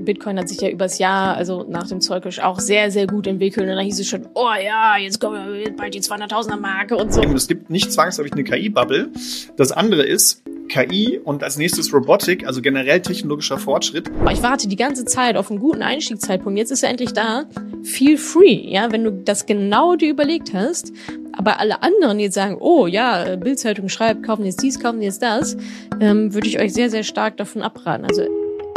Bitcoin hat sich ja übers Jahr, also nach dem Zollcrash, auch sehr, sehr gut entwickelt. Und dann hieß es schon, oh ja, jetzt kommen wir bald die 200.000er-Marke und so. Es gibt nicht zwangsläufig eine KI-Bubble. Das andere ist KI und als nächstes Robotik, also generell technologischer Fortschritt. Ich warte die ganze Zeit auf einen guten Einstiegszeitpunkt. Jetzt ist er endlich da. Feel free, ja, wenn du das genau dir überlegt hast. Aber alle anderen, die jetzt sagen, oh ja, Bild-Zeitung schreibt, kaufen jetzt dies, kaufen jetzt das, würde ich euch sehr, sehr stark davon abraten. Also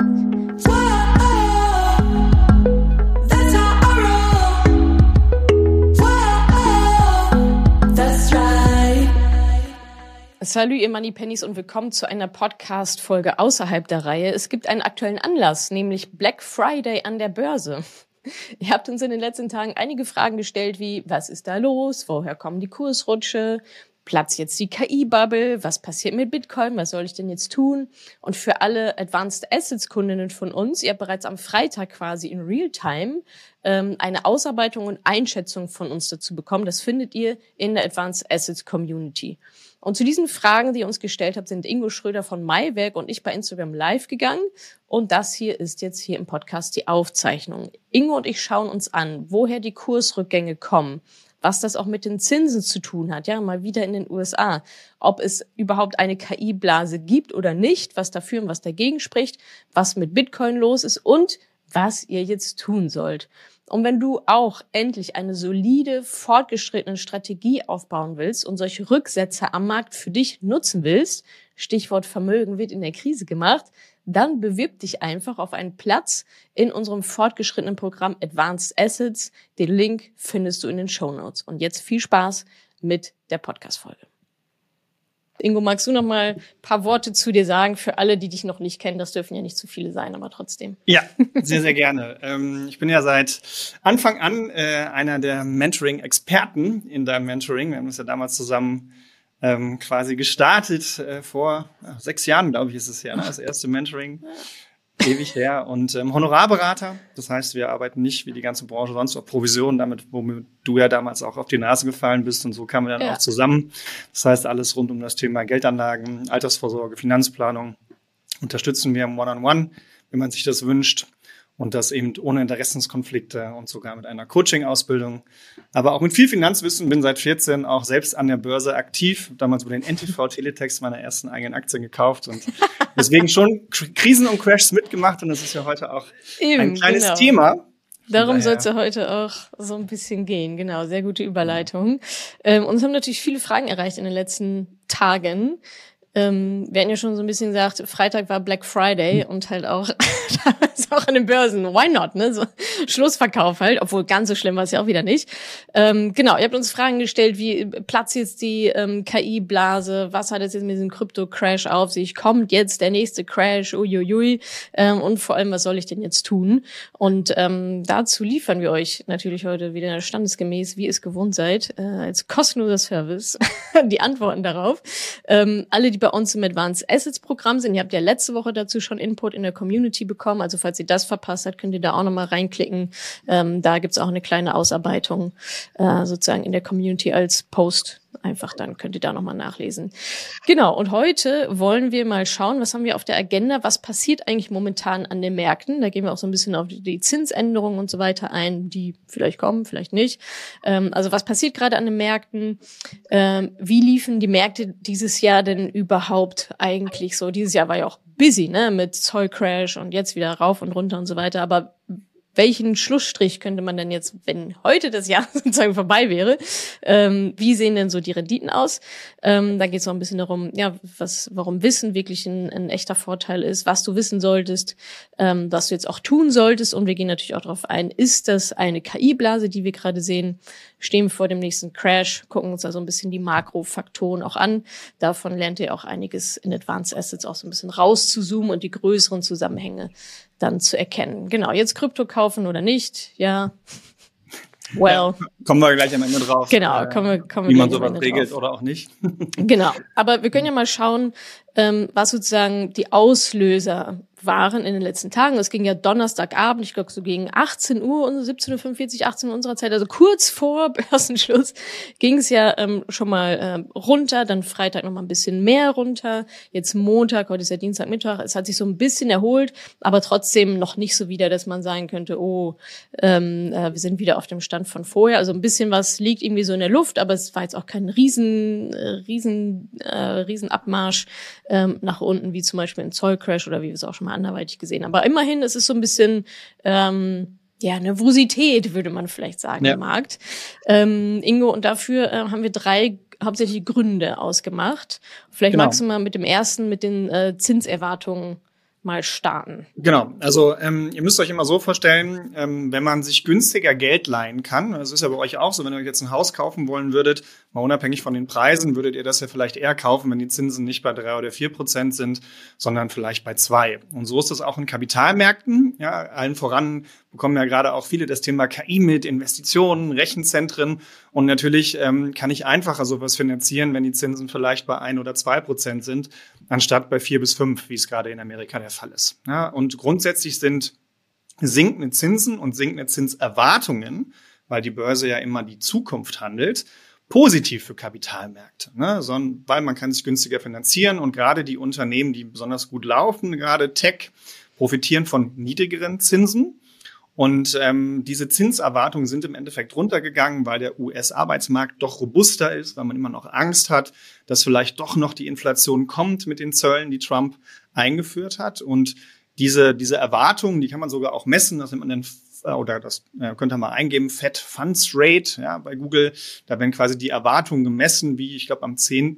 Salut, ihr Moneypennies und willkommen zu einer Podcast-Folge außerhalb der Reihe. Es gibt einen aktuellen Anlass, nämlich Black Friday an der Börse. Ihr habt uns in den letzten Tagen einige Fragen gestellt wie, was ist da los, woher kommen die Kursrutsche, platzt jetzt die KI-Bubble, was passiert mit Bitcoin, was soll ich denn jetzt tun? Und für alle Advanced Assets-Kundinnen von uns, ihr habt bereits am Freitag quasi in Realtime eine Ausarbeitung und Einschätzung von uns dazu bekommen. Das findet ihr in der Advanced Assets Community. Und zu diesen Fragen, die ihr uns gestellt habt, sind Ingo Schröder von Maiwerk und ich bei Instagram live gegangen. Und das hier ist jetzt hier im Podcast die Aufzeichnung. Ingo und ich schauen uns an, woher die Kursrückgänge kommen, was das auch mit den Zinsen zu tun hat, ja, mal wieder in den USA, ob es überhaupt eine KI-Blase gibt oder nicht, was dafür und was dagegen spricht, was mit Bitcoin los ist und was ihr jetzt tun sollt. Und wenn du auch endlich eine solide, fortgeschrittene Strategie aufbauen willst und solche Rücksetzer am Markt für dich nutzen willst, Stichwort Vermögen wird in der Krise gemacht, dann bewirb dich einfach auf einen Platz in unserem fortgeschrittenen Programm Advanced Assets. Den Link findest du in den Shownotes. Und jetzt viel Spaß mit der Podcast-Folge. Ingo, magst du noch mal ein paar Worte zu dir sagen für alle, die dich noch nicht kennen? Das dürfen ja nicht zu viele sein, aber trotzdem. Ja, sehr, sehr gerne. Ich bin ja seit Anfang an einer der Mentoring-Experten in deinem Mentoring. Wir haben das ja damals zusammen quasi gestartet, vor 6 Jahren, glaube ich, ist es ja, ne? Das erste Mentoring. Ewig her. Und Honorarberater, das heißt, wir arbeiten nicht wie die ganze Branche sonst auf Provisionen, damit, womit du ja damals auch auf die Nase gefallen bist und so kamen wir dann auch zusammen. Das heißt, alles rund um das Thema Geldanlagen, Altersvorsorge, Finanzplanung unterstützen wir im One-on-One, wenn man sich das wünscht. Und das eben ohne Interessenskonflikte und sogar mit einer Coaching-Ausbildung. Aber auch mit viel Finanzwissen, bin seit 14 auch selbst an der Börse aktiv. Damals über den NTV Teletext meine ersten eigenen Aktien gekauft und deswegen schon Krisen und Crashs mitgemacht. Und das ist ja heute auch ein kleines Thema. Darum soll es ja heute auch so ein bisschen gehen. Genau, sehr gute Überleitung. Uns haben natürlich viele Fragen erreicht in den letzten Tagen. Wir hatten ja schon so ein bisschen gesagt, Freitag war Black Friday und halt auch damals auch an den Börsen. Why not, ne? So Schlussverkauf halt, obwohl ganz so schlimm war es ja auch wieder nicht. Genau, ihr habt uns Fragen gestellt, wie platzt jetzt die KI-Blase? Was hat es jetzt mit diesem Krypto-Crash auf sich? Kommt jetzt der nächste Crash? Uiuiui. Und vor allem, was soll ich denn jetzt tun? Und dazu liefern wir euch natürlich heute wieder standesgemäß, wie ihr es gewohnt seid, als kostenloser Service die Antworten darauf. Alle, die bei uns im Advanced Assets Programm sind. Ihr habt ja letzte Woche dazu schon Input in der Community bekommen. Also falls ihr das verpasst habt, könnt ihr da auch nochmal reinklicken. Da gibt's auch eine kleine Ausarbeitung sozusagen in der Community als Post. Einfach dann könnt ihr da nochmal nachlesen. Genau, und heute wollen wir mal schauen, was haben wir auf der Agenda, was passiert eigentlich momentan an den Märkten. Da gehen wir auch so ein bisschen auf die Zinsänderungen und so weiter ein, die vielleicht kommen, vielleicht nicht. Also was passiert gerade an den Märkten? Wie liefen die Märkte dieses Jahr denn überhaupt eigentlich so? Dieses Jahr war ja auch busy, ne, mit Zollcrash und jetzt wieder rauf und runter und so weiter, aber welchen Schlussstrich könnte man denn jetzt, wenn heute das Jahr sozusagen vorbei wäre, wie sehen denn so die Renditen aus? Da geht es auch ein bisschen darum, ja, warum Wissen wirklich ein echter Vorteil ist, was du wissen solltest, was du jetzt auch tun solltest. Und wir gehen natürlich auch darauf ein, ist das eine KI-Blase, die wir gerade sehen? Stehen wir vor dem nächsten Crash, gucken uns da so ein bisschen die Makrofaktoren auch an. Davon lernt ihr auch einiges in Advanced Assets auch so ein bisschen rauszuzoomen und die größeren Zusammenhänge dann zu erkennen. Genau, jetzt Krypto kaufen oder nicht, ja. Well. Ja, kommen wir gleich am Ende drauf. Genau, kommen wir wie man sowas regelt oder auch nicht. Genau, aber wir können ja mal schauen, was sozusagen die Auslöser waren in den letzten Tagen. Es ging ja Donnerstagabend, ich glaube so gegen 18 Uhr, 17:45 Uhr, 18 Uhr unserer Zeit, also kurz vor Börsenschluss, ging es ja schon mal runter, dann Freitag noch mal ein bisschen mehr runter, jetzt Montag, heute ist ja Dienstag, Mittwoch, es hat sich so ein bisschen erholt, aber trotzdem noch nicht so wieder, dass man sagen könnte, wir sind wieder auf dem Stand von vorher, also ein bisschen was liegt irgendwie so in der Luft, aber es war jetzt auch kein riesen Abmarsch nach unten, wie zum Beispiel ein Zollcrash oder wie wir es auch schon mal anderweitig gesehen. Aber immerhin, es ist so ein bisschen Nervosität, würde man vielleicht sagen, im Markt. Ingo, und dafür haben wir 3 hauptsächliche Gründe ausgemacht. Vielleicht magst du mal mit dem ersten, mit den Zinserwartungen mal starten. Genau, also ihr müsst euch immer so vorstellen, wenn man sich günstiger Geld leihen kann, das ist ja bei euch auch so, wenn ihr jetzt ein Haus kaufen wollen würdet, mal unabhängig von den Preisen, würdet ihr das ja vielleicht eher kaufen, wenn die Zinsen nicht bei 3 oder 4% sind, sondern vielleicht bei 2. Und so ist das auch in Kapitalmärkten. Ja, allen voran bekommen ja gerade auch viele das Thema KI mit, Investitionen, Rechenzentren. Und natürlich kann ich einfacher sowas finanzieren, wenn die Zinsen vielleicht bei 1 oder 2% sind, anstatt bei 4 bis 5, wie es gerade in Amerika der Fall ist. Ja, und grundsätzlich sind sinkende Zinsen und sinkende Zinserwartungen, weil die Börse ja immer die Zukunft handelt, positiv für Kapitalmärkte, ne? Weil man kann sich günstiger finanzieren und gerade die Unternehmen, die besonders gut laufen, gerade Tech, profitieren von niedrigeren Zinsen. Und diese Zinserwartungen sind im Endeffekt runtergegangen, weil der US-Arbeitsmarkt doch robuster ist, weil man immer noch Angst hat, dass vielleicht doch noch die Inflation kommt mit den Zöllen, die Trump eingeführt hat. Und diese Erwartungen, die kann man sogar auch messen, das nennt man das könnt ihr mal eingeben, Fed Funds Rate, ja, bei Google. Da werden quasi die Erwartungen gemessen, wie ich glaube am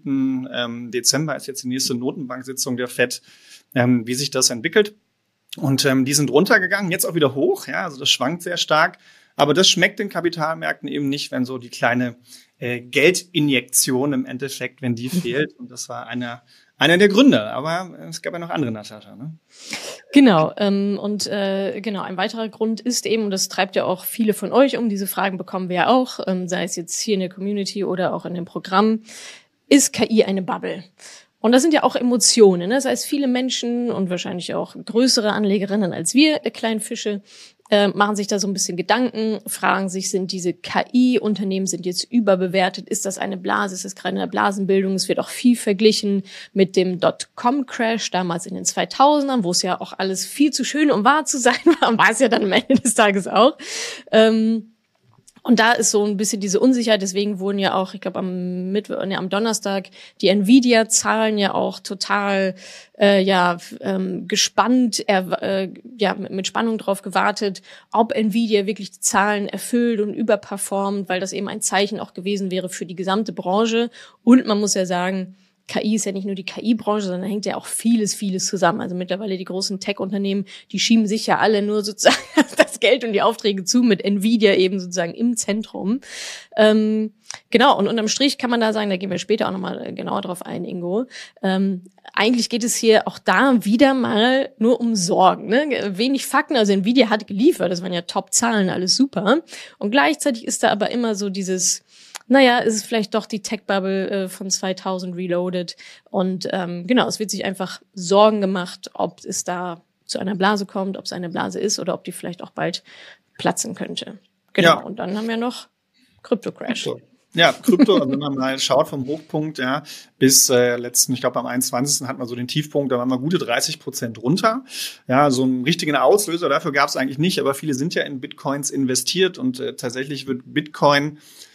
10. Dezember ist jetzt die nächste Notenbank-Sitzung der Fed, wie sich das entwickelt. Und die sind runtergegangen, jetzt auch wieder hoch, ja, also das schwankt sehr stark. Aber das schmeckt den Kapitalmärkten eben nicht, wenn so die kleine Geldinjektion im Endeffekt, wenn die fehlt. Und das war einer der Gründe. Aber es gab ja noch andere, Natascha, ne? Genau, ein weiterer Grund ist eben, und das treibt ja auch viele von euch um, diese Fragen bekommen wir ja auch, sei es jetzt hier in der Community oder auch in dem Programm, ist KI eine Bubble? Und das sind ja auch Emotionen, ne? Das heißt, viele Menschen und wahrscheinlich auch größere Anlegerinnen als wir, kleinen Fische, machen sich da so ein bisschen Gedanken, fragen sich, sind diese KI-Unternehmen sind jetzt überbewertet? Ist das eine Blase? Ist das gerade eine Blasenbildung? Es wird auch viel verglichen mit dem Dotcom-Crash damals in den 2000ern, wo es ja auch alles viel zu schön, um wahr zu sein war. War es ja dann am Ende des Tages auch. Und da ist so ein bisschen diese Unsicherheit, deswegen wurden ja auch, ich glaube am Donnerstag, die Nvidia-Zahlen ja auch total gespannt, mit Spannung drauf gewartet, ob Nvidia wirklich die Zahlen erfüllt und überperformt, weil das eben ein Zeichen auch gewesen wäre für die gesamte Branche. Und man muss ja sagen, KI ist ja nicht nur die KI-Branche, sondern hängt ja auch vieles zusammen. Also mittlerweile die großen Tech-Unternehmen, die schieben sich ja alle nur sozusagen das Geld und die Aufträge zu, mit Nvidia eben sozusagen im Zentrum. Genau, und unterm Strich kann man da sagen, da gehen wir später auch nochmal genauer drauf ein, Ingo. Eigentlich geht es hier auch da wieder mal nur um Sorgen, ne? Wenig Fakten, also Nvidia hat geliefert, das waren ja Top-Zahlen, alles super. Und gleichzeitig ist da aber immer so dieses, ist es vielleicht doch die Tech-Bubble von 2000 reloaded. Und es wird sich einfach Sorgen gemacht, ob es da zu einer Blase kommt, ob es eine Blase ist oder ob die vielleicht auch bald platzen könnte. Genau, ja. Und dann haben wir noch Krypto-Crash. Ja, Krypto, also wenn man mal schaut vom Hochpunkt, ja, bis ich glaube am 21. hatten wir so den Tiefpunkt, da waren wir gute 30% runter. Ja, so einen richtigen Auslöser dafür gab es eigentlich nicht, aber viele sind ja in Bitcoins investiert und tatsächlich wird Bitcoin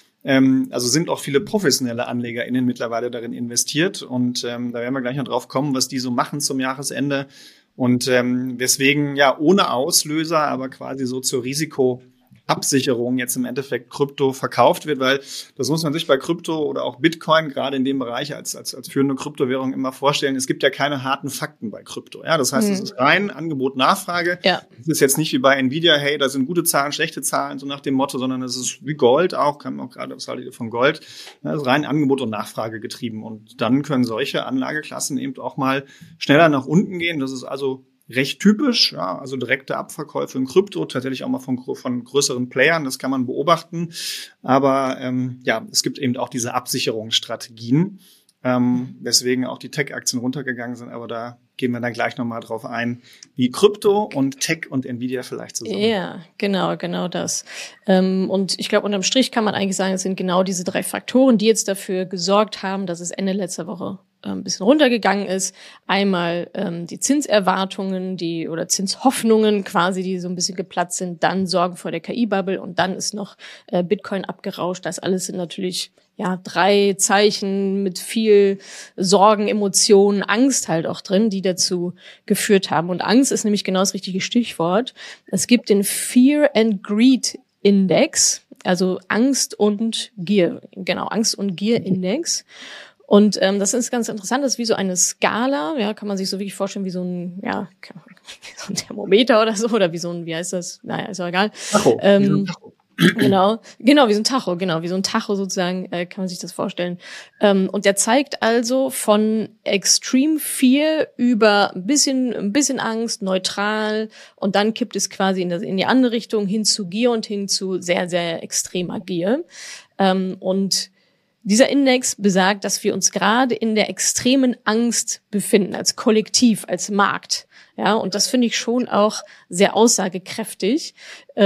sind auch viele professionelle AnlegerInnen mittlerweile darin investiert und da werden wir gleich noch drauf kommen, was die so machen zum Jahresende und weswegen ja ohne Auslöser, aber quasi so zur Risikoabsicherung jetzt im Endeffekt Krypto verkauft wird, weil das muss man sich bei Krypto oder auch Bitcoin gerade in dem Bereich als führende Kryptowährung immer vorstellen. Es gibt ja keine harten Fakten bei Krypto. Ja, das heißt, es ist rein Angebot, Nachfrage. Ja. Es ist jetzt nicht wie bei Nvidia, hey, da sind gute Zahlen, schlechte Zahlen, so nach dem Motto, sondern es ist wie Gold auch, kann man auch gerade, was haltet ihr von Gold? Das ist rein Angebot und Nachfrage getrieben. Und dann können solche Anlageklassen eben auch mal schneller nach unten gehen. Das ist also recht typisch, ja, also direkte Abverkäufe in Krypto, tatsächlich auch mal von größeren Playern, das kann man beobachten. Aber es gibt eben auch diese Absicherungsstrategien, weswegen auch die Tech-Aktien runtergegangen sind. Aber da gehen wir dann gleich nochmal drauf ein, wie Krypto und Tech und Nvidia vielleicht zusammen. Ja, genau das. Und ich glaube, unterm Strich kann man eigentlich sagen, es sind genau diese 3 Faktoren, die jetzt dafür gesorgt haben, dass es Ende letzter Woche ein bisschen runtergegangen ist. Einmal die Zinserwartungen, oder Zinshoffnungen quasi, die so ein bisschen geplatzt sind, dann Sorgen vor der KI-Bubble und dann ist noch Bitcoin abgerauscht. Das alles sind natürlich 3 Zeichen mit viel Sorgen, Emotionen, Angst halt auch drin, die dazu geführt haben. Und Angst ist nämlich genau das richtige Stichwort. Es gibt den Fear and Greed Index, also Angst und Gier Index. Und das ist ganz interessant, das ist wie so eine Skala, kann man sich so wirklich vorstellen wie so ein, wie so ein Thermometer oder so, oder wie so ein, wie heißt das? Naja, ist auch egal. Tacho, wie so ein Tacho. Genau, wie so ein Tacho sozusagen, kann man sich das vorstellen. Und der zeigt also von Extreme Fear über ein bisschen Angst, neutral, und dann kippt es quasi in die andere Richtung hin zu Gier und hin zu sehr, sehr extremer Gier. Und dieser Index besagt, dass wir uns gerade in der extremen Angst befinden, als Kollektiv, als Markt. Ja, und das finde ich schon auch sehr aussagekräftig,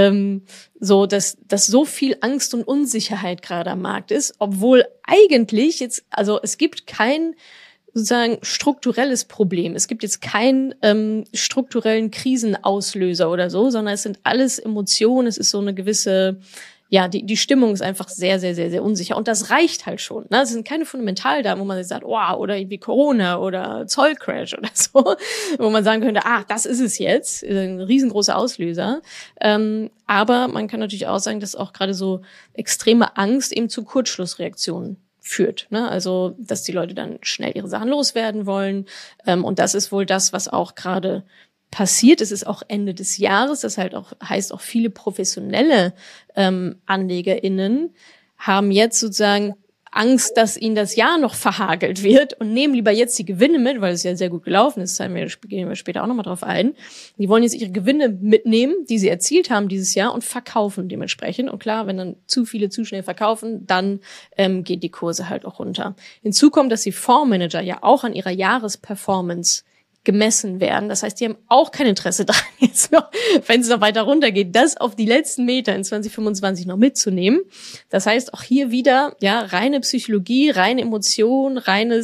dass so viel Angst und Unsicherheit gerade am Markt ist, obwohl eigentlich es gibt kein sozusagen strukturelles Problem. Es gibt jetzt keinen strukturellen Krisenauslöser oder so, sondern es sind alles Emotionen, es ist so eine gewisse, die Stimmung ist einfach sehr, sehr, sehr, sehr unsicher. Und das reicht halt schon. Ne? Es sind keine Fundamentaldaten, wo man jetzt sagt, oder irgendwie Corona oder Zollcrash oder so, wo man sagen könnte, das ist es jetzt. Ein riesengroßer Auslöser. Aber man kann natürlich auch sagen, dass auch gerade so extreme Angst eben zu Kurzschlussreaktionen führt. Ne? Also, dass die Leute dann schnell ihre Sachen loswerden wollen. Und das ist wohl das, was auch gerade passiert. Es ist auch Ende des Jahres, das heißt auch viele professionelle AnlegerInnen haben jetzt sozusagen Angst, dass ihnen das Jahr noch verhagelt wird und nehmen lieber jetzt die Gewinne mit, weil es ja sehr gut gelaufen ist, gehen wir später auch nochmal drauf ein. Die wollen jetzt ihre Gewinne mitnehmen, die sie erzielt haben dieses Jahr, und verkaufen dementsprechend. Und klar, wenn dann zu viele zu schnell verkaufen, dann gehen die Kurse halt auch runter. Hinzu kommt, dass die Fondsmanager ja auch an ihrer Jahresperformance gemessen werden. Das heißt, die haben auch kein Interesse daran, jetzt noch, wenn es noch weiter runtergeht, das auf die letzten Meter in 2025 noch mitzunehmen. Das heißt, auch hier wieder, reine Psychologie, reine Emotion, reine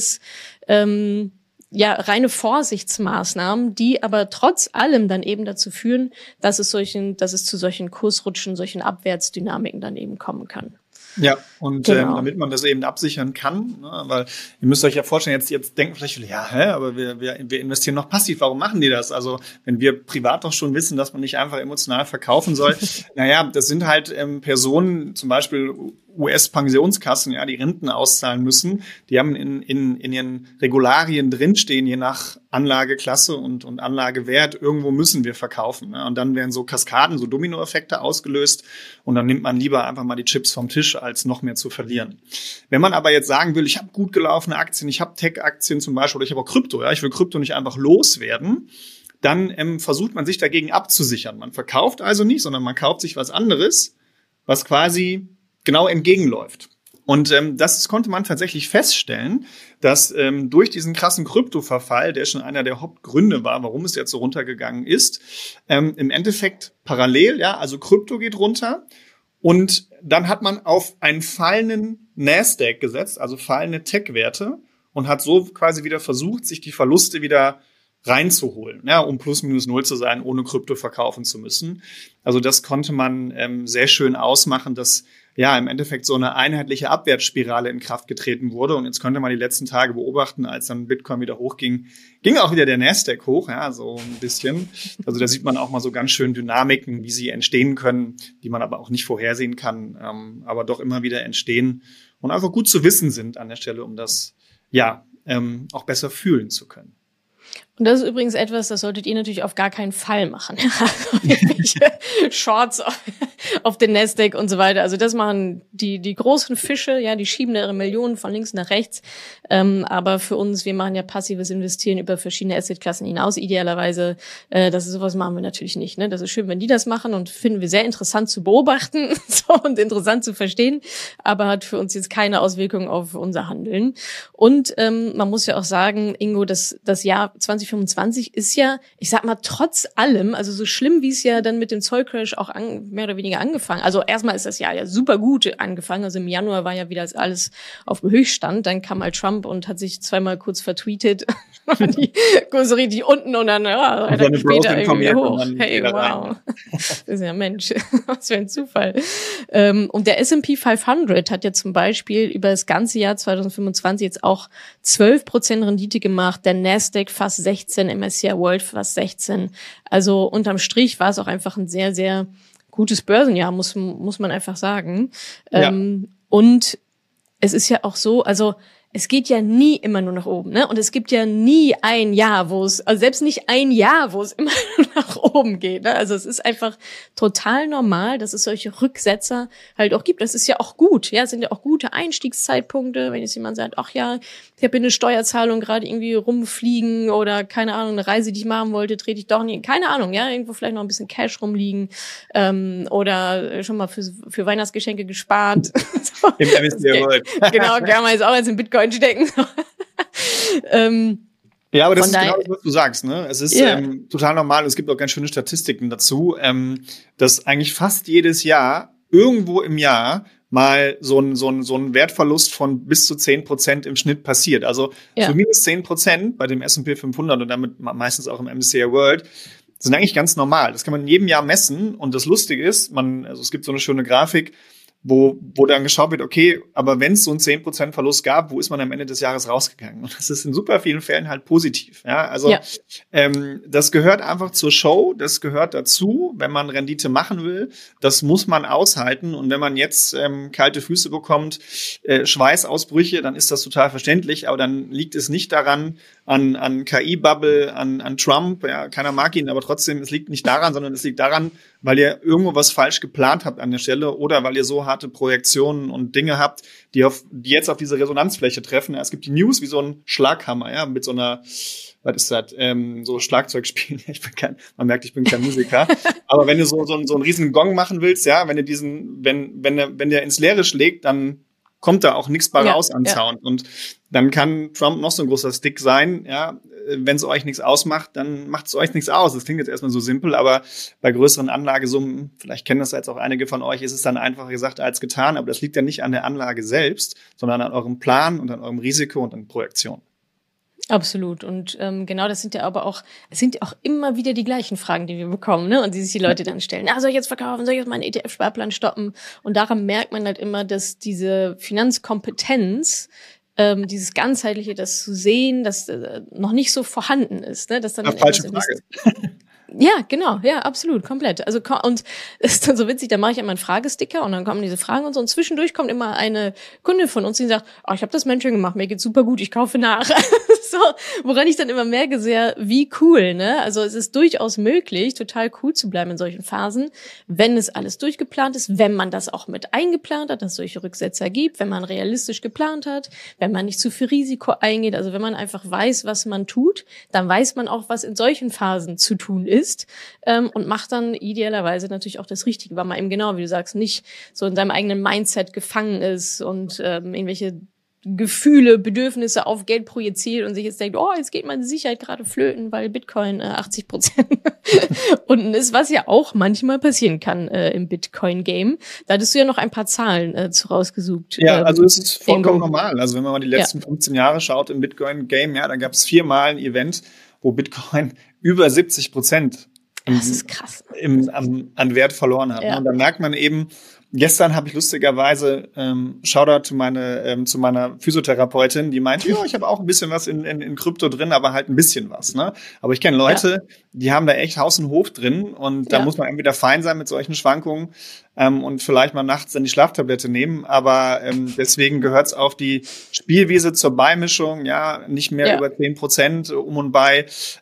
Vorsichtsmaßnahmen, die aber trotz allem dann eben dazu führen, dass es zu solchen Kursrutschen, solchen Abwärtsdynamiken dann eben kommen kann. Ja, und damit man das eben absichern kann, ne, weil ihr müsst euch ja vorstellen, jetzt denken vielleicht viele, aber wir investieren noch passiv, warum machen die das? Also wenn wir privat doch schon wissen, dass man nicht einfach emotional verkaufen soll, das sind halt Personen, zum Beispiel US-Pensionskassen, die Renten auszahlen müssen, die haben in ihren Regularien drinstehen, je nach Anlageklasse und Anlagewert, irgendwo müssen wir verkaufen. Ne? Und dann werden so Kaskaden, so Dominoeffekte ausgelöst und dann nimmt man lieber einfach mal die Chips vom Tisch, als noch mehr zu verlieren. Wenn man aber jetzt sagen will, ich habe gut gelaufene Aktien, ich habe Tech-Aktien zum Beispiel, oder ich habe auch Krypto, ich will Krypto nicht einfach loswerden, dann versucht man sich dagegen abzusichern. Man verkauft also nicht, sondern man kauft sich was anderes, was quasi genau entgegenläuft. Und das konnte man tatsächlich feststellen, dass durch diesen krassen Kryptoverfall, der schon einer der Hauptgründe war, warum es jetzt so runtergegangen ist, im Endeffekt parallel, also Krypto geht runter und dann hat man auf einen fallenden Nasdaq gesetzt, also fallende Tech-Werte, und hat so quasi wieder versucht, sich die Verluste wieder reinzuholen, um plus minus null zu sein, ohne Krypto verkaufen zu müssen. Also das konnte man sehr schön ausmachen, dass im Endeffekt so eine einheitliche Abwärtsspirale in Kraft getreten wurde. Und jetzt konnte man die letzten Tage beobachten, als dann Bitcoin wieder hochging, ging auch wieder der Nasdaq hoch, so ein bisschen. Also da sieht man auch mal so ganz schön Dynamiken, wie sie entstehen können, die man aber auch nicht vorhersehen kann, aber doch immer wieder entstehen und einfach gut zu wissen sind an der Stelle, um das auch besser fühlen zu können. Und das ist übrigens etwas, das solltet ihr natürlich auf gar keinen Fall machen. Also irgendwelche Shorts auf den Nasdaq und so weiter. Also das machen die großen Fische, die schieben ihre Millionen von links nach rechts. Aber für uns, wir machen ja passives Investieren über verschiedene Assetklassen hinaus. Idealerweise, sowas machen wir natürlich nicht. Ne? Das ist schön, wenn die das machen, und finden wir sehr interessant zu beobachten und interessant zu verstehen, aber hat für uns jetzt keine Auswirkungen auf unser Handeln. Und man muss ja auch sagen, Ingo, das Jahr 2025 ist ja, ich sag mal, trotz allem, also so schlimm, wie es ja dann mit dem Zollcrash auch mehr oder weniger angefangen. Also erstmal ist das Jahr ja super gut angefangen. Also im Januar war ja wieder alles auf dem Höchststand. Dann kam halt Trump und hat sich zweimal kurz vertweetet. Die Kurse richtig unten und dann und so später irgendwie wieder hoch. Hey, wow. Das ist ja Mensch. Was für ein Zufall. Und der S&P 500 hat ja zum Beispiel über das ganze Jahr 2025 jetzt auch 12% Rendite gemacht. Der Nasdaq fast 16, MSCI World fast 16. Also unterm Strich war es auch einfach ein sehr, sehr gutes Börsenjahr, muss man einfach sagen. Ja. Und es ist ja auch so, also es geht ja nie immer nur nach oben, ne? Und es gibt ja nie ein Jahr, also selbst nicht ein Jahr, wo es immer nur nach oben geht, ne? Also es ist einfach total normal, dass es solche Rücksetzer halt auch gibt. Das ist ja auch gut, ja? Es sind ja auch gute Einstiegszeitpunkte, wenn jetzt jemand sagt, ach ja, ich habe eine Steuerzahlung gerade irgendwie rumfliegen oder keine Ahnung, eine Reise, die ich machen wollte, trete ich doch nicht, keine Ahnung, ja? Irgendwo vielleicht noch ein bisschen Cash rumliegen, oder schon mal für Weihnachtsgeschenke gespart. So, im MSCI World. Genau, kann man jetzt auch jetzt in Bitcoin stecken. Ja, aber das ist genau das, was du sagst, ne? Es ist total normal. Es gibt auch ganz schöne Statistiken dazu, dass eigentlich fast jedes Jahr irgendwo im Jahr mal so ein Wertverlust von bis zu 10% im Schnitt passiert. Also so minus 10% bei dem S&P 500 und damit meistens auch im MSCI World sind eigentlich ganz normal. Das kann man in jedem Jahr messen. Und das Lustige ist, also es gibt so eine schöne Grafik, wo dann geschaut wird, okay, aber wenn es so einen 10% Verlust gab, wo ist man am Ende des Jahres rausgegangen? Und das ist in super vielen Fällen halt positiv. Ja, also das gehört einfach zur Show, das gehört dazu, wenn man Rendite machen will. Das muss man aushalten. Und wenn man jetzt kalte Füße bekommt, Schweißausbrüche, dann ist das total verständlich. Aber dann liegt es nicht daran, an KI-Bubble, an Trump. Ja, keiner mag ihn, aber trotzdem, es liegt nicht daran, sondern es liegt daran, weil ihr irgendwo was falsch geplant habt an der Stelle oder weil ihr so harte Projektionen und Dinge habt, die jetzt auf diese Resonanzfläche treffen. Ja, es gibt die News wie so ein Schlaghammer, ja, mit so einer, was ist das, so Schlagzeugspielen. Man merkt, ich bin kein Musiker. Aber wenn du so einen riesen Gong machen willst, ja, wenn der ins Leere schlägt, dann kommt da auch nichts bei raus an Sound. Und dann kann Trump noch so ein großer Stick sein, ja, wenn es euch nichts ausmacht, dann macht es euch nichts aus. Das klingt jetzt erstmal so simpel, aber bei größeren Anlagesummen, vielleicht kennen das jetzt auch einige von euch, ist es dann einfacher gesagt als getan. Aber das liegt ja nicht an der Anlage selbst, sondern an eurem Plan und an eurem Risiko und an Projektion. Absolut. Und genau, es sind ja auch immer wieder die gleichen Fragen, die wir bekommen, ne? Und die sich die Leute dann stellen. Soll ich jetzt verkaufen? Soll ich jetzt meinen ETF-Sparplan stoppen? Und daran merkt man halt immer, dass diese Finanzkompetenz, dieses ganzheitliche, das zu sehen, das noch nicht so vorhanden ist, ne? Dass dann falsche Frage. Ja, genau, ja, absolut, komplett. Also und es ist dann so witzig, da mache ich immer einen Fragesticker und dann kommen diese Fragen und so und zwischendurch kommt immer eine Kundin von uns, die sagt, ich habe das Mentoring gemacht, mir geht's super gut, ich kaufe nach. So, woran ich dann immer merke, sehr wie cool, ne? Also es ist durchaus möglich, total cool zu bleiben in solchen Phasen, wenn es alles durchgeplant ist, wenn man das auch mit eingeplant hat, dass es solche Rücksetzer gibt, wenn man realistisch geplant hat, wenn man nicht zu viel Risiko eingeht, also wenn man einfach weiß, was man tut, dann weiß man auch, was in solchen Phasen zu tun ist, und macht dann idealerweise natürlich auch das Richtige, weil man eben genau, wie du sagst, nicht so in seinem eigenen Mindset gefangen ist und irgendwelche Gefühle, Bedürfnisse auf Geld projiziert und sich jetzt denkt, jetzt geht meine Sicherheit gerade flöten, weil Bitcoin 80% unten ist, was ja auch manchmal passieren kann im Bitcoin-Game. Da hattest du ja noch ein paar Zahlen zu rausgesucht. Ja, also es ist vollkommen normal. Also wenn man mal die letzten 15 Jahre schaut im Bitcoin-Game, ja, da gab es 4-mal ein Event, wo Bitcoin über 70% das ist krass. An Wert verloren hat. Ja. Und da merkt man eben, gestern habe ich lustigerweise Shoutout zu meiner Physiotherapeutin, die meinte, ich habe auch ein bisschen was in Krypto drin, aber halt ein bisschen was. Ne? Aber ich kenne Leute, die haben da echt Haus und Hof drin und da muss man entweder fein sein mit solchen Schwankungen und vielleicht mal nachts dann die Schlaftablette nehmen. Aber deswegen gehört es auf die Spielwiese zur Beimischung, ja, nicht mehr über 10% um und bei.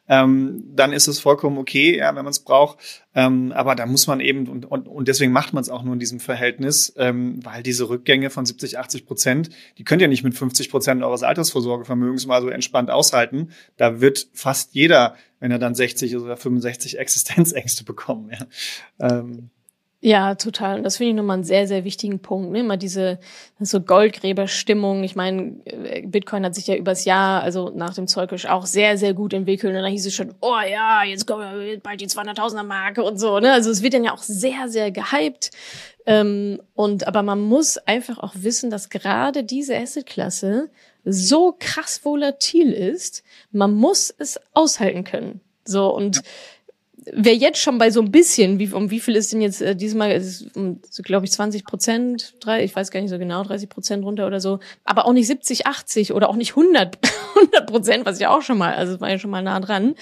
Dann ist es vollkommen okay, ja, wenn man es braucht. Aber da muss man eben, und deswegen macht man es auch nur in diesem Verhältnis, weil diese Rückgänge von 70-80%, die könnt ihr nicht mit 50% eures Altersvorsorgevermögens mal so entspannt aushalten. Da wird fast jeder, wenn er dann 60 oder 65 Existenzängste bekommen. Ja. Ja, total. Und das finde ich nochmal einen sehr, sehr wichtigen Punkt. Ne? Immer diese so Goldgräberstimmung. Ich meine, Bitcoin hat sich ja übers Jahr, also nach dem Zollkrieg, auch sehr, sehr gut entwickelt. Und dann hieß es schon, oh ja, jetzt kommen wir bald die 200.000er-Marke und so. Ne? Also es wird dann ja auch sehr, sehr gehypt. Aber man muss einfach auch wissen, dass gerade diese Assetklasse so krass volatil ist. Man muss es aushalten können. So, und wer jetzt schon bei so ein bisschen, wie viel ist denn jetzt diesmal, ist glaube ich 20%, ich weiß gar nicht so genau, 30% runter oder so, aber auch nicht 70, 80 oder auch nicht 100%, was ja auch schon mal, also war ja schon mal nah dran.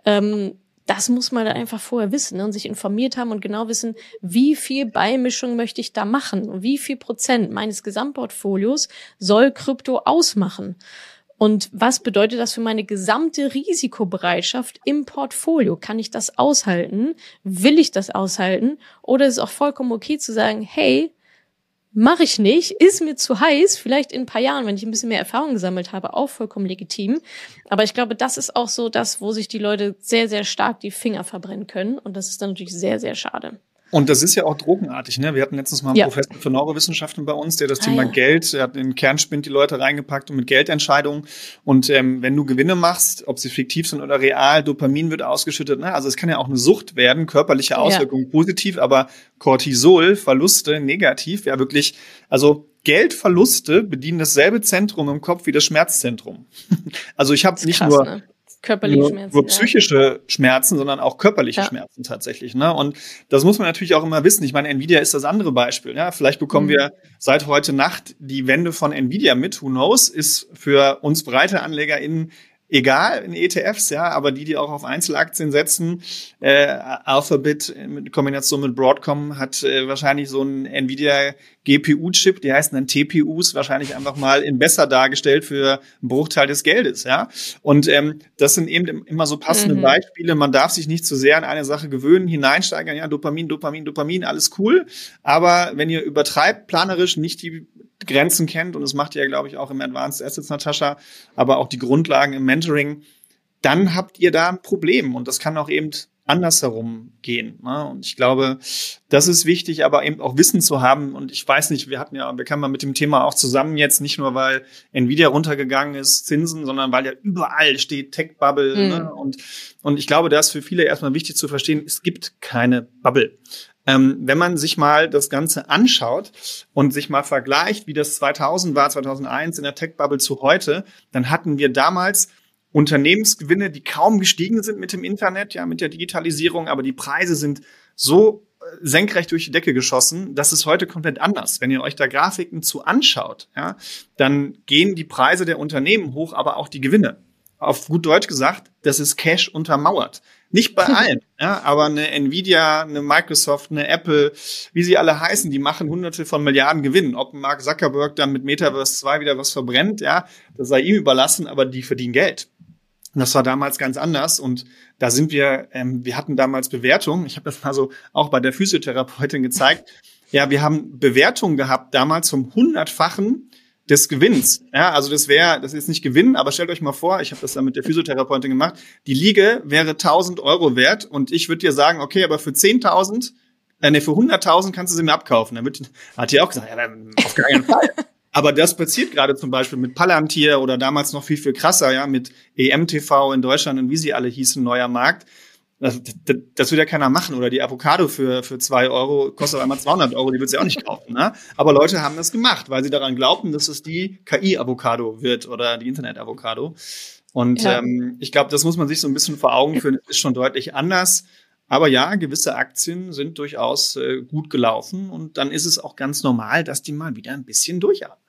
Das muss man dann einfach vorher wissen, ne, und sich informiert haben und genau wissen, wie viel Beimischung möchte ich da machen und wie viel Prozent meines Gesamtportfolios soll Krypto ausmachen. Und was bedeutet das für meine gesamte Risikobereitschaft im Portfolio? Kann ich das aushalten? Will ich das aushalten? Oder ist es auch vollkommen okay zu sagen, hey, mache ich nicht, ist mir zu heiß, vielleicht in ein paar Jahren, wenn ich ein bisschen mehr Erfahrung gesammelt habe, auch vollkommen legitim. Aber ich glaube, das ist auch so das, wo sich die Leute sehr, sehr stark die Finger verbrennen können. Und das ist dann natürlich sehr, sehr schade. Und das ist ja auch drogenartig, ne? Wir hatten letztens mal einen Professor für Neurowissenschaften bei uns, der das Thema Geld, der hat in den Kernspind die Leute reingepackt und mit Geldentscheidungen. Und wenn du Gewinne machst, ob sie fiktiv sind oder real, Dopamin wird ausgeschüttet, ne? Also es kann ja auch eine Sucht werden, körperliche Auswirkungen positiv, aber Cortisol, Verluste negativ, ja wirklich, also Geldverluste bedienen dasselbe Zentrum im Kopf wie das Schmerzzentrum. Also ich habe nicht nur körperliche Schmerzen, nur psychische Schmerzen, sondern auch körperliche Schmerzen tatsächlich. Ne? Und das muss man natürlich auch immer wissen. Ich meine, Nvidia ist das andere Beispiel. Ja? Vielleicht bekommen wir seit heute Nacht die Wende von Nvidia mit. Who knows? Ist für uns breite AnlegerInnen egal in ETFs, ja, aber die auch auf Einzelaktien setzen, Alphabet in Kombination mit Broadcom hat wahrscheinlich so einen Nvidia GPU-Chip, die heißen dann TPUs, wahrscheinlich einfach mal in besser dargestellt für einen Bruchteil des Geldes, ja. Und das sind eben immer so passende Beispiele. Man darf sich nicht zu sehr an eine Sache gewöhnen, hineinsteigern, ja, Dopamin, alles cool. Aber wenn ihr übertreibt, planerisch nicht die Grenzen kennt, und das macht ihr ja, glaube ich, auch im Advanced Assets, Natascha, aber auch die Grundlagen im Mentoring, dann habt ihr da ein Problem. Und das kann auch eben andersherum gehen. Ne? Und ich glaube, das ist wichtig, aber eben auch Wissen zu haben. Und ich weiß nicht, wir kamen mal mit dem Thema auch zusammen jetzt, nicht nur, weil Nvidia runtergegangen ist, Zinsen, sondern weil ja überall steht Tech-Bubble. Ne? Und ich glaube, das ist für viele erstmal wichtig zu verstehen, es gibt keine Bubble. Wenn man sich mal das Ganze anschaut und sich mal vergleicht, wie das 2000 war, 2001 in der Tech-Bubble zu heute, dann hatten wir damals Unternehmensgewinne, die kaum gestiegen sind mit dem Internet, ja, mit der Digitalisierung, aber die Preise sind so senkrecht durch die Decke geschossen, das ist heute komplett anders. Wenn ihr euch da Grafiken zu anschaut, ja, dann gehen die Preise der Unternehmen hoch, aber auch die Gewinne. Auf gut Deutsch gesagt, das ist Cash untermauert. Nicht bei allen, ja, aber eine Nvidia, eine Microsoft, eine Apple, wie sie alle heißen, die machen Hunderte von Milliarden Gewinnen. Ob Mark Zuckerberg dann mit Metaverse 2 wieder was verbrennt, ja, das sei ihm überlassen, aber die verdienen Geld. Und das war damals ganz anders. Und da sind wir hatten damals Bewertungen. Ich habe das mal so auch bei der Physiotherapeutin gezeigt. Ja, wir haben Bewertungen gehabt damals vom 100-fachen des Gewinns. Ja, also das ist nicht Gewinn, aber stellt euch mal vor, ich habe das dann mit der Physiotherapeutin gemacht, die Liege wäre 1.000 Euro wert und ich würde dir sagen, okay, aber für 10.000, für 100.000 kannst du sie mir abkaufen. Dann hat die auch gesagt, ja, auf keinen Fall. Aber das passiert gerade zum Beispiel mit Palantir oder damals noch viel, viel krasser, ja, mit EMTV in Deutschland und wie sie alle hießen, neuer Markt. Das will ja keiner machen. Oder die Avocado für 2 Euro kostet einmal 200 Euro, die wird sie auch nicht kaufen. Ne? Aber Leute haben das gemacht, weil sie daran glaubten, dass es die KI-Avocado wird oder die Internet-Avocado. Und ich glaube, das muss man sich so ein bisschen vor Augen führen, ist schon deutlich anders. Aber ja, gewisse Aktien sind durchaus gut gelaufen und dann ist es auch ganz normal, dass die mal wieder ein bisschen durchatmen.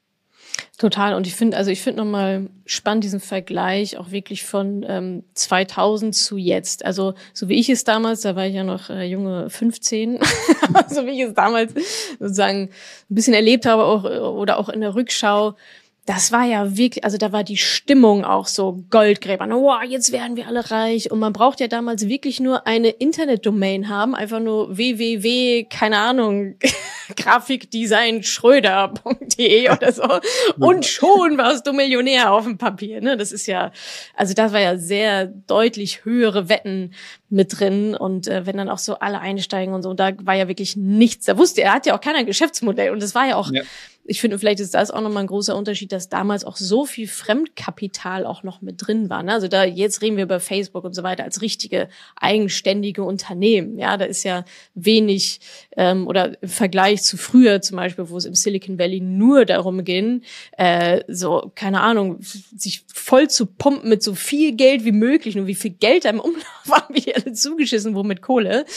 Total. Und ich finde nochmal spannend diesen Vergleich auch wirklich von 2000 zu jetzt. Also so wie ich es damals, da war ich ja noch junge 15, so wie ich es damals sozusagen ein bisschen erlebt habe oder auch in der Rückschau, das war ja wirklich, also da war die Stimmung auch so Goldgräber. Wow, jetzt werden wir alle reich. Und man braucht ja damals wirklich nur eine Internetdomain haben, einfach nur www, keine Ahnung, grafikdesignschröder.de oder so. Und schon warst du Millionär auf dem Papier, ne? Das ist ja, also das war ja sehr deutlich höhere Wetten mit drin. Und wenn dann auch so alle einsteigen und so, da war ja wirklich nichts. Er hat ja auch keiner Geschäftsmodell. Und das war ja auch, ich finde, vielleicht ist das auch nochmal ein großer Unterschied, dass damals auch so viel Fremdkapital auch noch mit drin war. Ne? Also da, jetzt reden wir über Facebook und so weiter als richtige eigenständige Unternehmen. Ja, da ist ja wenig, oder im Vergleich zu früher zum Beispiel, wo es im Silicon Valley nur darum ging, so, keine Ahnung, sich voll zu pumpen mit so viel Geld wie möglich und wie viel Geld da im Umlauf war, wie die alle zugeschissen wurden mit Kohle.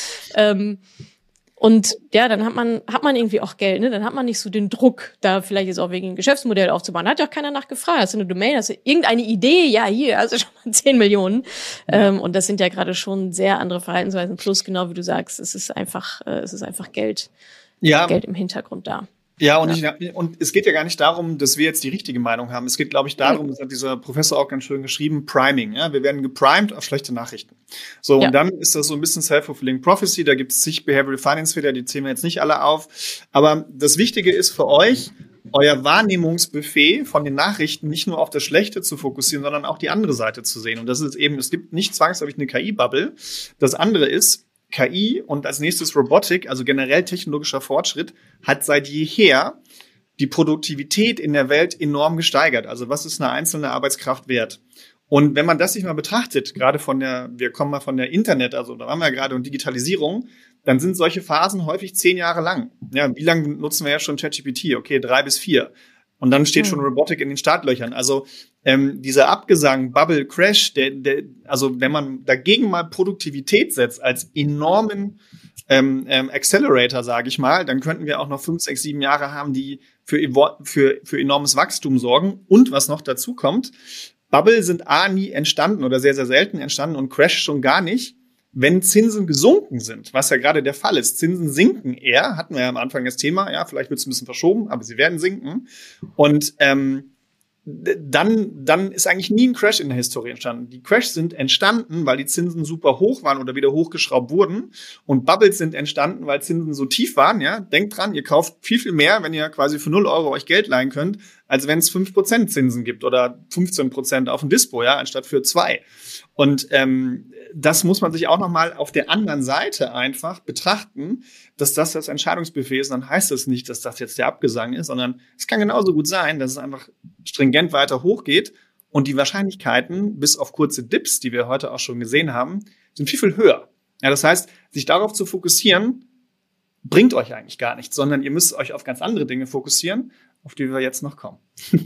Und ja, dann hat man irgendwie auch Geld, ne? Dann hat man nicht so den Druck, da vielleicht jetzt auch wegen ein Geschäftsmodell aufzubauen. Da hat ja auch keiner nachgefragt. Hast du eine Domain, hast du irgendeine Idee? Ja, hier, also schon mal 10 Millionen. Und das sind ja gerade schon sehr andere Verhaltensweisen. Plus, genau wie du sagst, es ist einfach Geld, Geld im Hintergrund da. Ja, und es geht ja gar nicht darum, dass wir jetzt die richtige Meinung haben. Es geht, glaube ich, darum, das hat dieser Professor auch ganz schön geschrieben, Priming. Ja? Wir werden geprimed auf schlechte Nachrichten. So, und dann ist das so ein bisschen Self-Fulfilling Prophecy. Da gibt es zig Behavioral Finance Fehler, die zählen wir jetzt nicht alle auf. Aber das Wichtige ist für euch, euer Wahrnehmungsbuffet von den Nachrichten nicht nur auf das Schlechte zu fokussieren, sondern auch die andere Seite zu sehen. Und das ist eben, es gibt nicht zwangsläufig eine KI-Bubble. Das andere ist, KI und als nächstes Robotik, also generell technologischer Fortschritt, hat seit jeher die Produktivität in der Welt enorm gesteigert. Also was ist eine einzelne Arbeitskraft wert? Und wenn man das sich mal betrachtet, gerade wir kommen mal von der Internet, also da waren wir ja gerade und Digitalisierung, dann sind solche Phasen häufig 10 Jahre lang. Ja, wie lange nutzen wir ja schon ChatGPT? Okay, 3 bis 4. Und dann steht schon Robotik in den Startlöchern. Also dieser Abgesang, Bubble, Crash, also wenn man dagegen mal Produktivität setzt als enormen Accelerator, sage ich mal, dann könnten wir auch noch 5, 6, 7 Jahre haben, die für enormes Wachstum sorgen. Und was noch dazu kommt, Bubble sind nie entstanden oder sehr, sehr selten entstanden und Crash schon gar nicht, wenn Zinsen gesunken sind, was ja gerade der Fall ist. Zinsen sinken eher, hatten wir ja am Anfang das Thema, ja, vielleicht wird es ein bisschen verschoben, aber sie werden sinken. Und dann ist eigentlich nie ein Crash in der Historie entstanden. Die Crashs sind entstanden, weil die Zinsen super hoch waren oder wieder hochgeschraubt wurden. Und Bubbles sind entstanden, weil Zinsen so tief waren. Ja, denkt dran, ihr kauft viel, viel mehr, wenn ihr quasi für 0 Euro euch Geld leihen könnt, als wenn es 5% Zinsen gibt oder 15% auf dem Dispo, ja, anstatt für 2. Und das muss man sich auch nochmal auf der anderen Seite einfach betrachten, dass das Entscheidungsbuffet ist. Dann heißt das nicht, dass das jetzt der Abgesang ist, sondern es kann genauso gut sein, dass es einfach stringent weiter hochgeht und die Wahrscheinlichkeiten, bis auf kurze Dips, die wir heute auch schon gesehen haben, sind viel, viel höher. Ja, das heißt, sich darauf zu fokussieren, bringt euch eigentlich gar nichts, sondern ihr müsst euch auf ganz andere Dinge fokussieren, auf die wir jetzt noch kommen.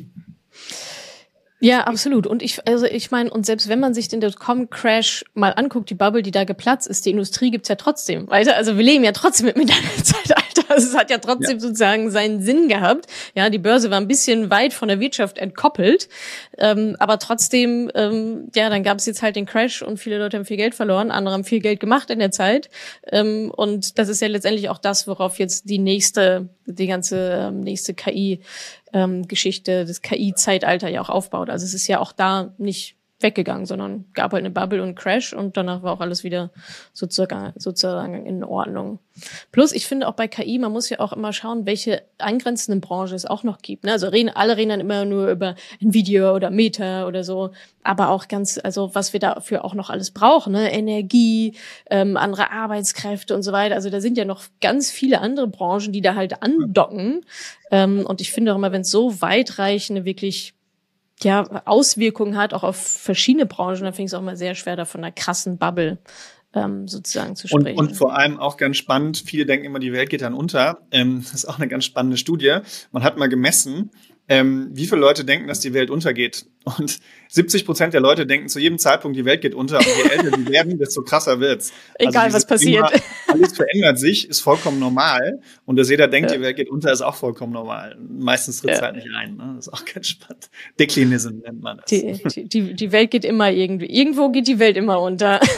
Ja, absolut. Und ich meine, und selbst wenn man sich den Dotcom-Crash mal anguckt, die Bubble, die da geplatzt ist, die Industrie gibt's ja trotzdem weiter. Also wir leben ja trotzdem im Internetzeitalter. Also es hat ja trotzdem sozusagen seinen Sinn gehabt. Ja, die Börse war ein bisschen weit von der Wirtschaft entkoppelt. Aber trotzdem, dann gab's jetzt halt den Crash und viele Leute haben viel Geld verloren. Andere haben viel Geld gemacht in der Zeit. Und das ist ja letztendlich auch das, worauf jetzt die ganze nächste KI-Geschichte, das KI-Zeitalter ja auch aufbaut. Also es ist ja auch da nicht weggegangen, sondern gab halt eine Bubble und einen Crash und danach war auch alles wieder sozusagen in Ordnung. Plus, ich finde auch bei KI, man muss ja auch immer schauen, welche angrenzenden Branchen es auch noch gibt. Also alle reden dann immer nur über Nvidia oder Meta oder so, aber auch was wir dafür auch noch alles brauchen, ne? Energie, andere Arbeitskräfte und so weiter. Also da sind ja noch ganz viele andere Branchen, die da halt andocken. Und ich finde auch immer, wenn es so weitreichende wirklich Auswirkungen hat, auch auf verschiedene Branchen, dann finde ich es auch immer sehr schwer, da von einer krassen Bubble sozusagen zu sprechen. Und vor allem auch ganz spannend, viele denken immer, die Welt geht dann unter. Das ist auch eine ganz spannende Studie. Man hat mal gemessen, wie viele Leute denken, dass die Welt untergeht. Und 70% der Leute denken zu jedem Zeitpunkt, die Welt geht unter. Und je älter die werden, desto krasser wird's. Egal, was passiert. Alles verändert sich, ist vollkommen normal. Und dass jeder denkt, die Welt geht unter, ist auch vollkommen normal. Meistens tritt es halt nicht ein. Ne? Das ist auch ganz spannend. Deklinism nennt man das. Die Welt geht immer irgendwo geht die Welt immer unter.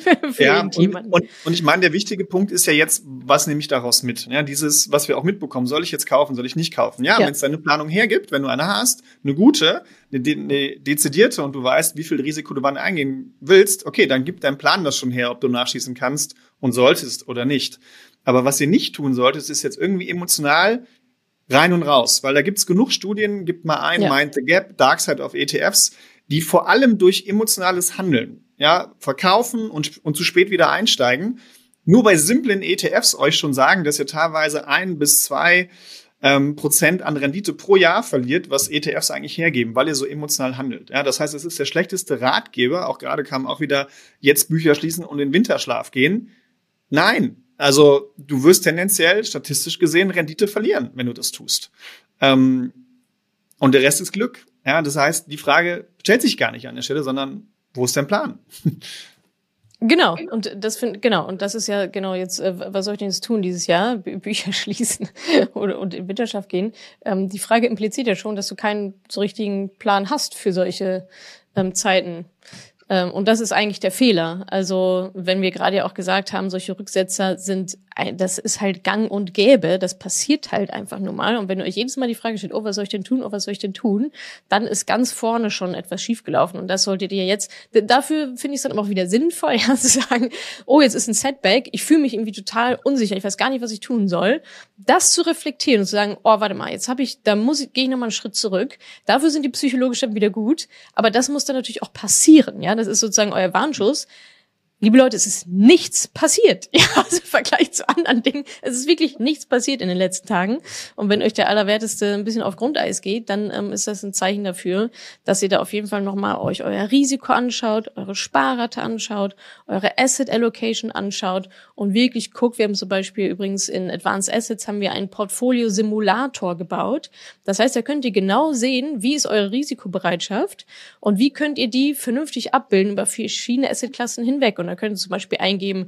für irgendjemanden. Und ich meine, der wichtige Punkt ist ja jetzt, was nehme ich daraus mit? Ja, dieses, was wir auch mitbekommen, soll ich jetzt kaufen, soll ich nicht kaufen? Ja. Wenn es deine Planung hergibt, wenn du eine hast, eine gute, eine dezidierte und du weißt, wie viel Risiko du wann eingehen willst, okay, dann gibt dein Plan das schon her, ob du nachschießen kannst und solltest oder nicht. Aber was ihr nicht tun solltet, ist jetzt irgendwie emotional rein und raus, weil da gibt's genug Studien, gibt mal ein, Mind the Gap, Dark Side of ETFs, die vor allem durch emotionales Handeln, verkaufen und zu spät wieder einsteigen, nur bei simplen ETFs euch schon sagen, dass ihr teilweise 1 bis 2 Prozent an Rendite pro Jahr verliert, was ETFs eigentlich hergeben, weil ihr so emotional handelt. Ja, das heißt, es ist der schlechteste Ratgeber, auch gerade kam auch wieder jetzt Bücher schließen und in Winterschlaf gehen. Nein. Also du wirst tendenziell, statistisch gesehen, Rendite verlieren, wenn du das tust. Und der Rest ist Glück. Ja, das heißt, die Frage stellt sich gar nicht an der Stelle, sondern wo ist dein Plan? Genau, und das ist ja genau jetzt, was soll ich denn jetzt tun dieses Jahr? Bücher schließen und in Winterschaft gehen. Die Frage impliziert ja schon, dass du keinen so richtigen Plan hast für solche Zeiten. Und das ist eigentlich der Fehler. Also wenn wir gerade ja auch gesagt haben, solche Rücksetzer das ist halt gang und gäbe, das passiert halt einfach nur mal. Und wenn ihr euch jedes Mal die Frage stellt, oh, was soll ich denn tun, oh, was soll ich denn tun, dann ist ganz vorne schon etwas schiefgelaufen. Und das solltet ihr jetzt, dafür finde ich es dann aber auch wieder sinnvoll, zu sagen, oh, jetzt ist ein Setback, ich fühle mich irgendwie total unsicher, ich weiß gar nicht, was ich tun soll. Das zu reflektieren und zu sagen, oh, warte mal, jetzt gehe ich nochmal einen Schritt zurück. Dafür sind die psychologisch dann wieder gut. Aber das muss dann natürlich auch passieren, ja. Das ist sozusagen euer Warnschuss. Liebe Leute, es ist nichts passiert. Ja, also im Vergleich zu anderen Dingen. Es ist wirklich nichts passiert in den letzten Tagen. Und wenn euch der Allerwerteste ein bisschen auf Grundeis geht, dann ist das ein Zeichen dafür, dass ihr da auf jeden Fall nochmal euch euer Risiko anschaut, eure Sparrate anschaut, eure Asset Allocation anschaut und wirklich guckt. Wir haben zum Beispiel übrigens in Advanced Assets haben wir einen Portfolio-Simulator gebaut. Das heißt, da könnt ihr genau sehen, wie ist eure Risikobereitschaft und wie könnt ihr die vernünftig abbilden über verschiedene Assetklassen hinweg. Und da könnt ihr zum Beispiel eingeben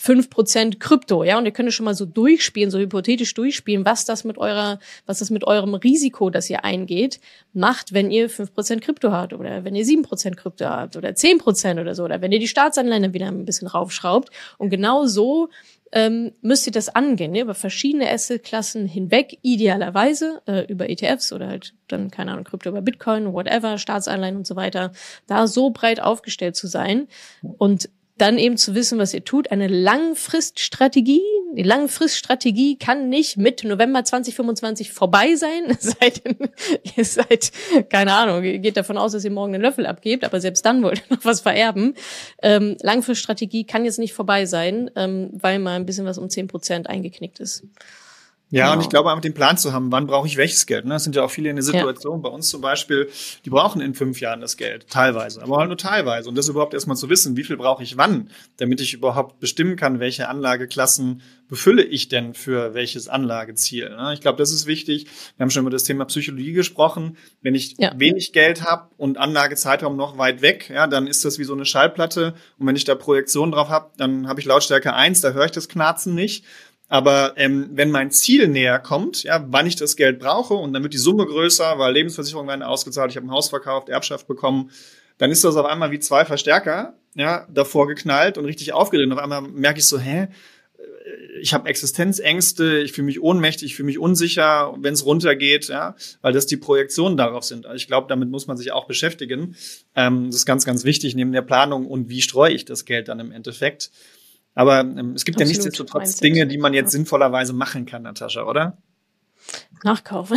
5% Krypto, ja, und ihr könnt schon mal so durchspielen, so hypothetisch durchspielen, was das mit eurem Risiko, das ihr eingeht, macht, wenn ihr 5% Krypto habt oder wenn ihr 7% Krypto habt oder 10% oder so, oder wenn ihr die Staatsanleihen wieder ein bisschen raufschraubt. Und genau so müsst ihr das angehen, ne? Über verschiedene Assetklassen hinweg, idealerweise über ETFs oder halt dann, keine Ahnung, Krypto über Bitcoin, whatever, Staatsanleihen und so weiter, da so breit aufgestellt zu sein und dann eben zu wissen, was ihr tut. Eine Langfriststrategie. Die Langfriststrategie kann nicht mit November 2025 vorbei sein. Ihr seid, keine Ahnung, ihr geht davon aus, dass ihr morgen einen Löffel abgebt, aber selbst dann wollt ihr noch was vererben. Langfriststrategie kann jetzt nicht vorbei sein, weil mal ein bisschen was um 10% eingeknickt ist. Ja, genau. Und ich glaube, einfach den Plan zu haben, wann brauche ich welches Geld. Ne? Das sind ja auch viele in der Situation, bei uns zum Beispiel, die brauchen in 5 Jahren das Geld, teilweise, aber halt nur teilweise. Und das überhaupt erstmal zu wissen, wie viel brauche ich wann, damit ich überhaupt bestimmen kann, welche Anlageklassen befülle ich denn für welches Anlageziel. Ne? Ich glaube, das ist wichtig. Wir haben schon über das Thema Psychologie gesprochen. Wenn ich wenig Geld habe und Anlagezeitraum noch weit weg, ja, dann ist das wie so eine Schallplatte. Und wenn ich da Projektion drauf habe, dann habe ich Lautstärke 1, da höre ich das Knarzen nicht. Aber wenn mein Ziel näher kommt, ja, wann ich das Geld brauche und dann wird die Summe größer, weil Lebensversicherungen werden ausgezahlt, ich habe ein Haus verkauft, Erbschaft bekommen, dann ist das auf einmal wie 2 Verstärker, ja, davor geknallt und richtig aufgedreht. Und auf einmal merke ich so, ich habe Existenzängste, ich fühle mich ohnmächtig, ich fühle mich unsicher, wenn es runtergeht, ja, weil das die Projektionen darauf sind. Also ich glaube, damit muss man sich auch beschäftigen. Das ist ganz, ganz wichtig neben der Planung und wie streue ich das Geld dann im Endeffekt. Aber es gibt ja nichtsdestotrotz Dinge, die man jetzt sinnvollerweise machen kann, Natascha, oder? Nachkaufen.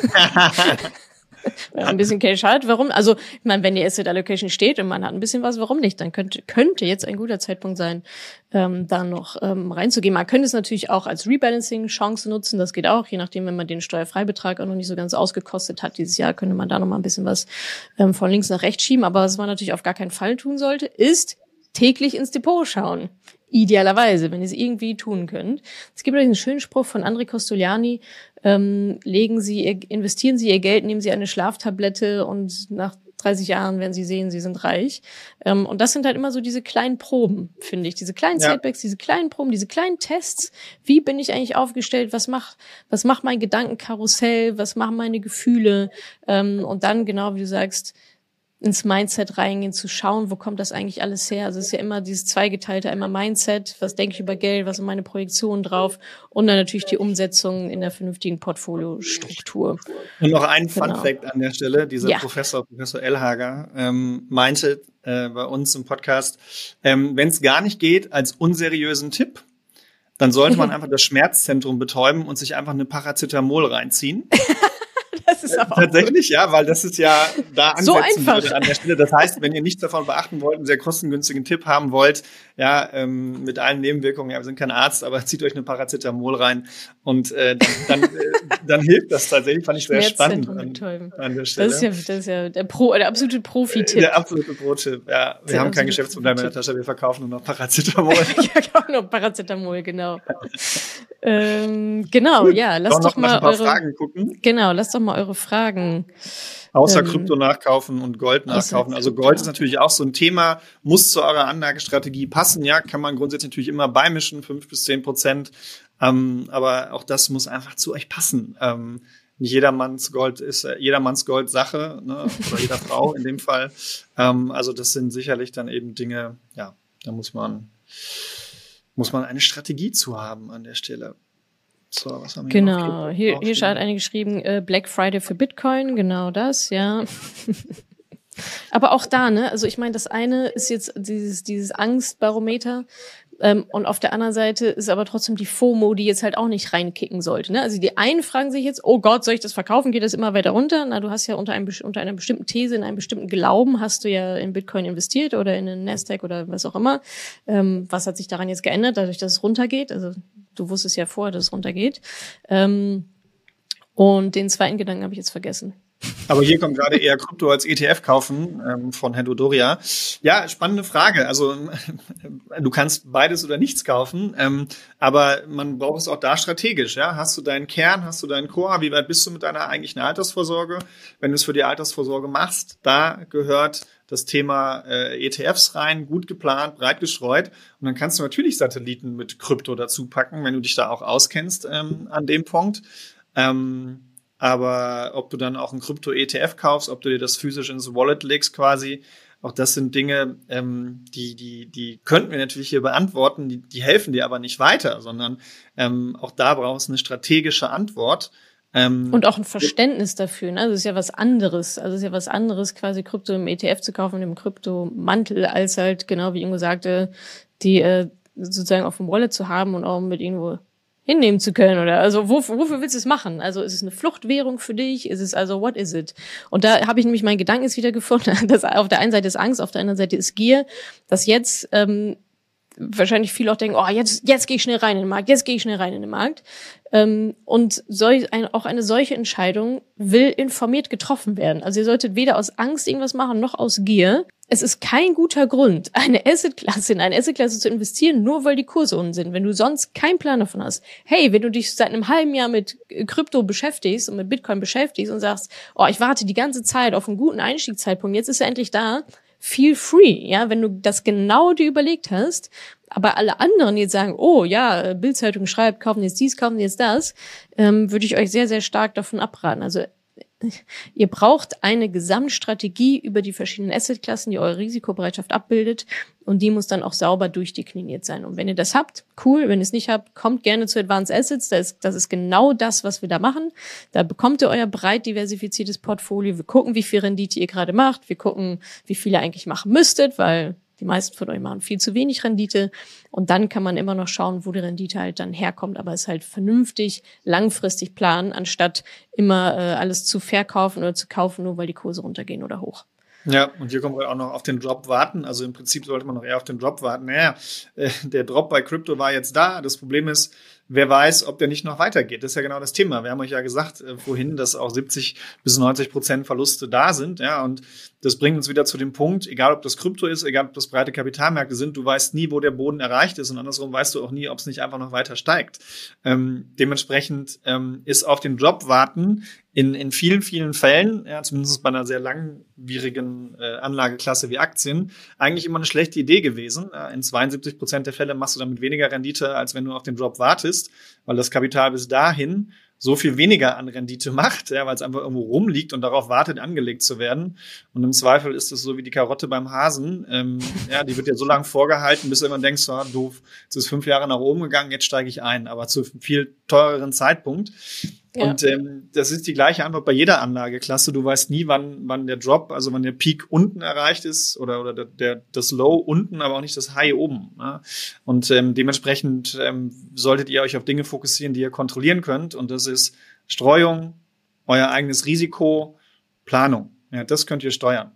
Wenn man ein bisschen Cash hat, warum? Also, ich meine, wenn die Asset Allocation steht und man hat ein bisschen was, warum nicht? Dann könnte jetzt ein guter Zeitpunkt sein, da noch reinzugehen. Man könnte es natürlich auch als Rebalancing-Chance nutzen, das geht auch, je nachdem, wenn man den Steuerfreibetrag auch noch nicht so ganz ausgekostet hat dieses Jahr, könnte man da noch mal ein bisschen was von links nach rechts schieben. Aber was man natürlich auf gar keinen Fall tun sollte, ist täglich ins Depot schauen. Idealerweise, wenn ihr es irgendwie tun könnt. Es gibt einen schönen Spruch von André Costoliani, investieren Sie Ihr Geld, nehmen Sie eine Schlaftablette und nach 30 Jahren werden Sie sehen, Sie sind reich. Und das sind halt immer so diese kleinen Proben, finde ich. Diese kleinen Setbacks, diese kleinen Proben, diese kleinen Tests. Wie bin ich eigentlich aufgestellt? Was macht mein Gedankenkarussell? Was machen meine Gefühle? Und dann, genau wie du sagst, ins Mindset reingehen, zu schauen, wo kommt das eigentlich alles her. Also es ist ja immer dieses zweigeteilte, einmal Mindset, was denke ich über Geld, was sind meine Projektionen drauf und dann natürlich die Umsetzung in der vernünftigen Portfoliostruktur. Und noch ein Fun-Fact an der Stelle, dieser Professor Elhager, meinte bei uns im Podcast, wenn es gar nicht geht, als unseriösen Tipp, dann sollte man einfach das Schmerzzentrum betäuben und sich einfach eine Paracetamol reinziehen. Das ist aber tatsächlich, ja, weil das ist ja da so ansetzen einfach würde an der Stelle. Das heißt, wenn ihr nichts davon beachten wollt, einen sehr kostengünstigen Tipp haben wollt, ja, mit allen Nebenwirkungen, ja, wir sind kein Arzt, aber zieht euch eine Paracetamol rein und dann hilft das tatsächlich. Fand ich sehr spannend an der Stelle. Das ist ja der absolute Profi-Tipp. Der absolute Pro-Tipp, ja. Wir haben kein Geschäftsmodell in der Tasche, wir verkaufen nur noch Paracetamol. Ja, auch noch Paracetamol, genau. Genau, ja, lasst doch mal eure Fragen gucken. Genau, lasst doch mal eure Fragen. Außer Krypto nachkaufen und Gold nachkaufen. Also Gold ist natürlich auch so ein Thema, muss zu eurer Anlagestrategie passen. Ja, kann man grundsätzlich natürlich immer beimischen, 5-10%. Aber auch das muss einfach zu euch passen. Nicht jedermanns Gold ist jedermanns Gold Sache, ne? Oder jeder Frau in dem Fall. Also das sind sicherlich dann eben Dinge, ja, da muss man eine Strategie zu haben an der Stelle. So, was haben wir genau, hier hat eine geschrieben, Black Friday für Bitcoin, genau das, ja. Aber auch da, ne, also ich meine, das eine ist jetzt dieses Angstbarometer, und auf der anderen Seite ist aber trotzdem die FOMO, die jetzt halt auch nicht reinkicken sollte, ne? Also die einen fragen sich jetzt, oh Gott, soll ich das verkaufen? Geht das immer weiter runter? Na, du hast ja unter einer bestimmten These, in einem bestimmten Glauben hast du ja in Bitcoin investiert oder in den Nasdaq oder was auch immer. Was hat sich daran jetzt geändert, dadurch, dass es runtergeht? Also du wusstest ja vorher, dass es runtergeht. Und den zweiten Gedanken habe ich jetzt vergessen. Aber hier kommt gerade eher Krypto als ETF kaufen von Herrn Dodoria. Ja, spannende Frage. Also du kannst beides oder nichts kaufen, aber man braucht es auch da strategisch. Ja, hast du deinen Kern, hast du deinen Core? Wie weit bist du mit deiner eigentlichen Altersvorsorge? Wenn du es für die Altersvorsorge machst, da gehört das Thema ETFs rein, gut geplant, breit gestreut. Und dann kannst du natürlich Satelliten mit Krypto dazu packen, wenn du dich da auch auskennst an dem Punkt. Aber ob du dann auch einen Krypto-ETF kaufst, ob du dir das physisch ins Wallet legst quasi, auch das sind Dinge, die könnten wir natürlich hier beantworten, die helfen dir aber nicht weiter, sondern auch da brauchst du eine strategische Antwort. Und auch ein Verständnis dafür, ne? Das ist ja was anderes. Also es ist ja was anderes, quasi Krypto im ETF zu kaufen, im Kryptomantel, als halt, genau wie Ingo sagte, die sozusagen auf dem Wallet zu haben und auch mit irgendwo hinnehmen zu können, oder also wofür willst du es machen? Also ist es eine Fluchtwährung für dich? Ist es also what is it? Und da habe ich nämlich meinen Gedanken jetzt wieder gefunden, dass auf der einen Seite ist Angst, auf der anderen Seite ist Gier, dass jetzt wahrscheinlich viele auch denken, oh, jetzt gehe ich schnell rein in den Markt, und auch eine solche Entscheidung will informiert getroffen werden. Also ihr solltet weder aus Angst irgendwas machen, noch aus Gier. Es ist kein guter Grund, in eine Assetklasse zu investieren, nur weil die Kurse unten sind, wenn du sonst keinen Plan davon hast. Hey, wenn du dich seit einem halben Jahr mit Krypto beschäftigst und mit Bitcoin beschäftigst und sagst, oh, ich warte die ganze Zeit auf einen guten Einstiegszeitpunkt, jetzt ist er endlich da, feel free, ja, wenn du das genau dir überlegt hast, aber alle anderen jetzt sagen, oh ja, Bild-Zeitung schreibt, kaufen jetzt dies, kaufen jetzt das, würde ich euch sehr, sehr stark davon abraten. Also ihr braucht eine Gesamtstrategie über die verschiedenen Assetklassen, die eure Risikobereitschaft abbildet, und die muss dann auch sauber durchdekliniert sein. Und wenn ihr das habt, cool. Wenn ihr es nicht habt, kommt gerne zu Advanced Assets. Das ist genau das, was wir da machen. Da bekommt ihr euer breit diversifiziertes Portfolio. Wir gucken, wie viel Rendite ihr gerade macht. Wir gucken, wie viel ihr eigentlich machen müsstet, weil die meisten von euch machen viel zu wenig Rendite. Und dann kann man immer noch schauen, wo die Rendite halt dann herkommt. Aber es halt vernünftig, langfristig planen, anstatt immer alles zu verkaufen oder zu kaufen, nur weil die Kurse runtergehen oder hoch. Ja, und hier kommen wir auch noch auf den Drop warten. Also im Prinzip sollte man noch eher auf den Drop warten. Naja, der Drop bei Krypto war jetzt da. Das Problem ist, wer weiß, ob der nicht noch weitergeht. Das ist ja genau das Thema. Wir haben euch ja gesagt vorhin, dass auch 70-90% Verluste da sind. Ja, und das bringt uns wieder zu dem Punkt, egal ob das Krypto ist, egal ob das breite Kapitalmärkte sind, du weißt nie, wo der Boden erreicht ist, und andersrum weißt du auch nie, ob es nicht einfach noch weiter steigt. Dementsprechend ist auf den Drop warten in vielen, vielen Fällen, ja, zumindest bei einer sehr langwierigen Anlageklasse wie Aktien, eigentlich immer eine schlechte Idee gewesen. In 72% der Fälle machst du damit weniger Rendite, als wenn du auf den Drop wartest, weil das Kapital bis dahin so viel weniger an Rendite macht, ja, weil es einfach irgendwo rumliegt und darauf wartet, angelegt zu werden. Und im Zweifel ist es so wie die Karotte beim Hasen. Ja, die wird ja so lange vorgehalten, bis du immer denkst, oh, doof, jetzt ist 5 Jahre nach oben gegangen, jetzt steige ich ein, aber zu viel teureren Zeitpunkt. Ja. Und das ist die gleiche Antwort bei jeder Anlageklasse. Du weißt nie, wann der Drop, also wann der Peak unten erreicht ist oder das Low unten, aber auch nicht das High oben. Ne? Und dementsprechend solltet ihr euch auf Dinge fokussieren, die ihr kontrollieren könnt. Und das ist Streuung, euer eigenes Risiko, Planung. Ja, das könnt ihr steuern.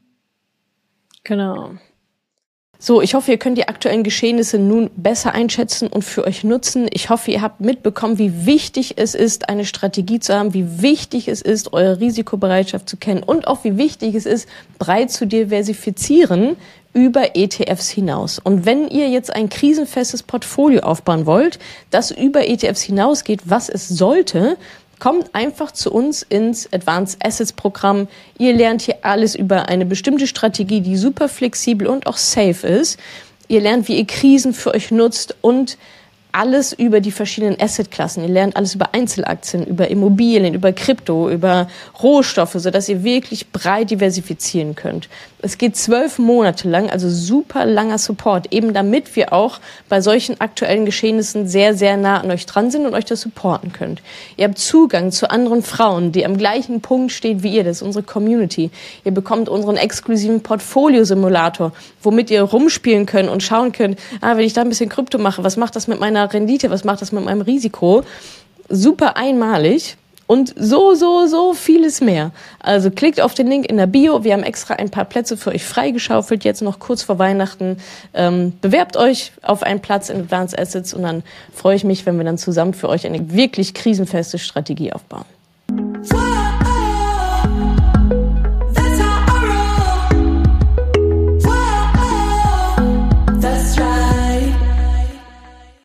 Genau. So, ich hoffe, ihr könnt die aktuellen Geschehnisse nun besser einschätzen und für euch nutzen. Ich hoffe, ihr habt mitbekommen, wie wichtig es ist, eine Strategie zu haben, wie wichtig es ist, eure Risikobereitschaft zu kennen und auch wie wichtig es ist, breit zu diversifizieren über ETFs hinaus. Und wenn ihr jetzt ein krisenfestes Portfolio aufbauen wollt, das über ETFs hinausgeht, was es sollte, kommt einfach zu uns ins Advanced Assets Programm. Ihr lernt hier alles über eine bestimmte Strategie, die super flexibel und auch safe ist. Ihr lernt, wie ihr Krisen für euch nutzt und alles über die verschiedenen Assetklassen. Ihr lernt alles über Einzelaktien, über Immobilien, über Krypto, über Rohstoffe, sodass ihr wirklich breit diversifizieren könnt. Es geht 12 Monate lang, also super langer Support, eben damit wir auch bei solchen aktuellen Geschehnissen sehr, sehr nah an euch dran sind und euch das supporten könnt. Ihr habt Zugang zu anderen Frauen, die am gleichen Punkt stehen wie ihr, das ist unsere Community. Ihr bekommt unseren exklusiven Portfolio-Simulator, womit ihr rumspielen könnt und schauen könnt, wenn ich da ein bisschen Krypto mache, was macht das mit meiner Rendite, was macht das mit meinem Risiko? Super einmalig. Und so vieles mehr. Also klickt auf den Link in der Bio. Wir haben extra ein paar Plätze für euch freigeschaufelt, jetzt noch kurz vor Weihnachten. Bewerbt euch auf einen Platz in Advanced Assets und dann freue ich mich, wenn wir dann zusammen für euch eine wirklich krisenfeste Strategie aufbauen.